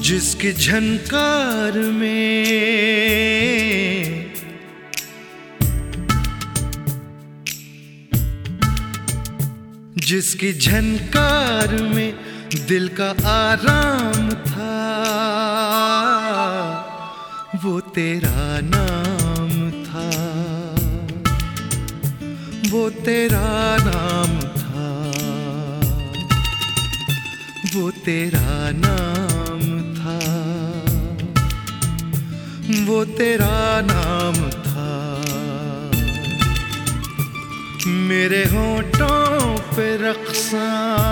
जिसकी झनकार में जिसकी झनकार में दिल का आराम था, वो तेरा नाम था, वो तेरा नाम था, वो तेरा नाम था, वो तेरा नाम था। मेरे होठों पे रक़्सा,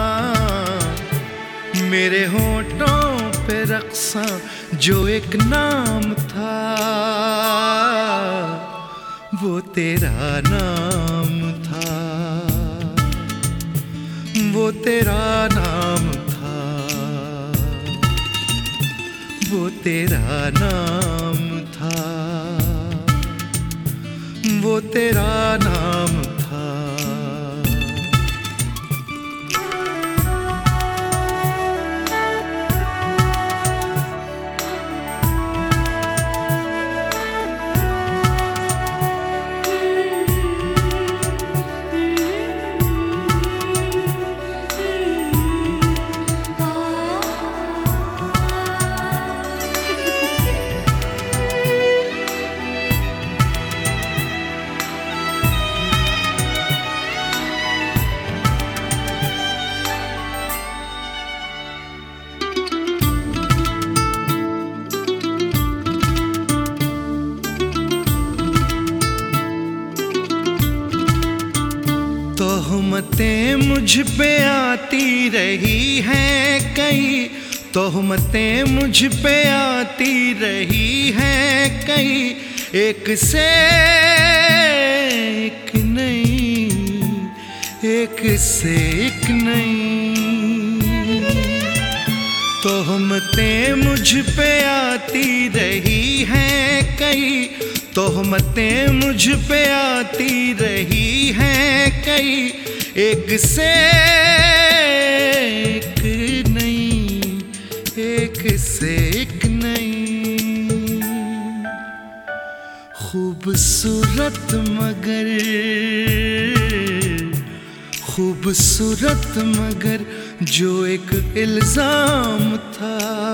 मेरे होठों पे रक़्सा जो एक नाम था, वो तेरा नाम था, वो तेरा नाम था, वो तेरा नाम था, वो तेरा नाम था। तोहमतें मुझ पे आती रही हैं कई, तोहमतें मुझ पे आती रही हैं कई, एक से एक नहीं, एक से एक नहीं। तोहमतें मुझ पे आती रही हैं कई, तोहमतें मुझ पे आती रही हैं कई, एक से एक नहीं, एक से एक नहीं। खूबसूरत मगर, खूबसूरत मगर जो एक इल्जाम था,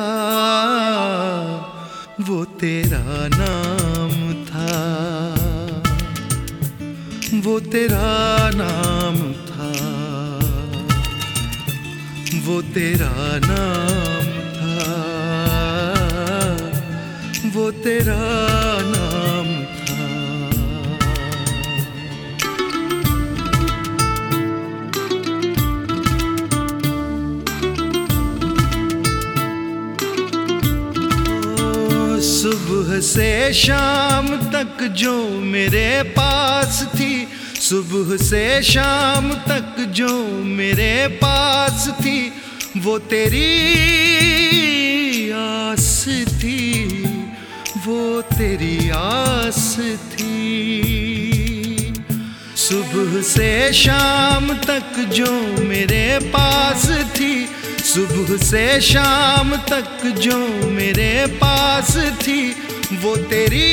वो तेरा नाम था, वो तेरा नाम था, वो तेरा नाम था, वो तेरा नाम था। सुबह से शाम तक जो मेरे पास थी, सुबह से शाम तक जो मेरे पास थी, वो तेरी आस थी, वो तेरी आस थी। सुबह से शाम तक जो मेरे पास थी, सुबह से शाम तक जो मेरे पास थी, वो तेरी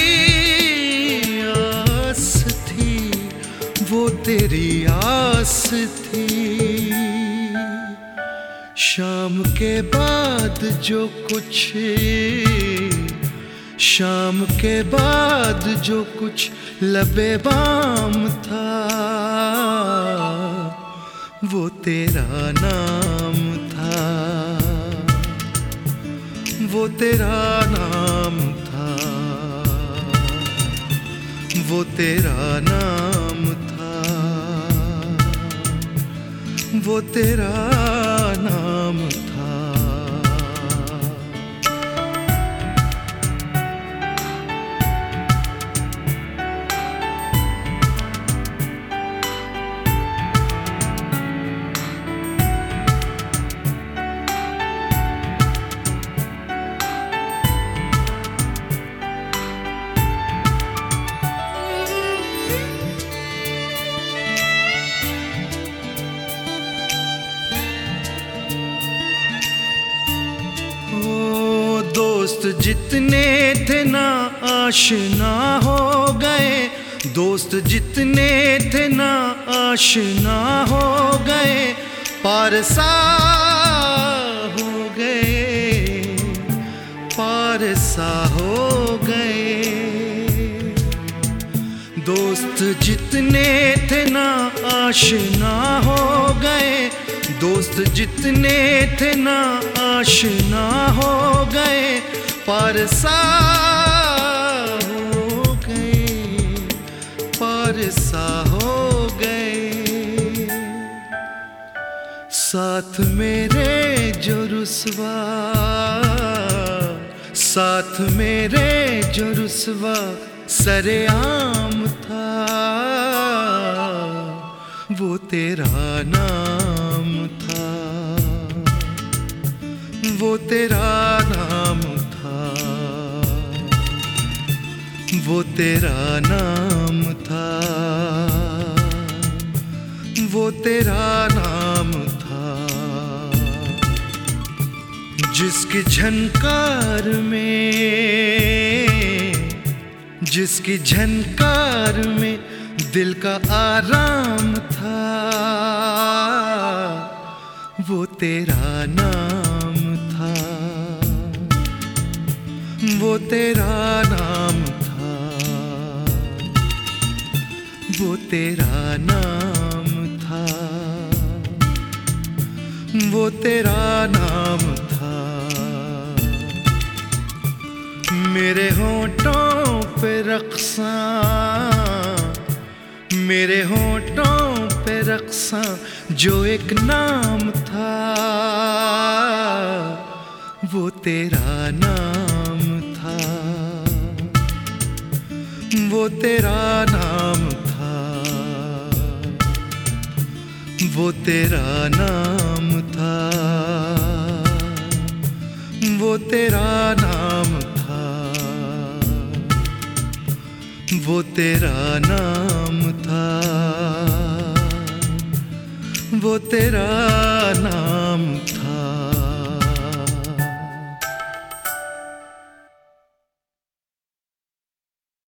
आस थी, वो तेरी आस थी। शाम के बाद जो कुछ, शाम के बाद जो कुछ लबे बाम था, वो तेरा नाम था, वो तेरा नाम था, वो तेरा नाम था, वो तेरा नाम था। दोस्त जितने थे ना आशना हो गए, दोस्त जितने थे ना आशना हो गए, पारसा हो गए, पारसा हो गए। दोस्त जितने थे ना आशना हो गए, दोस्त जितने थे ना आशना हो गए, पारसा हो गए, पारसा हो गए। साथ मेरे जो रुसवा, साथ मेरे जो रुसवा सरेआम था, वो तेरा नाम था, वो तेरा नाम था, वो तेरा नाम था, वो तेरा नाम था। जिसकी झनकार में, जिसकी झनकार में दिल का आराम था, वो तेरा नाम था, वो तेरा नाम था, वो तेरा नाम था, वो तेरा नाम था। मेरे होठों पे रक्सा, मेरे होठों पे रक्सा जो एक नाम था, वो तेरा नाम था, वो तेरा नाम था, वो तेरा नाम था, वो तेरा नाम था, वो तेरा नाम था, वो तेरा नाम।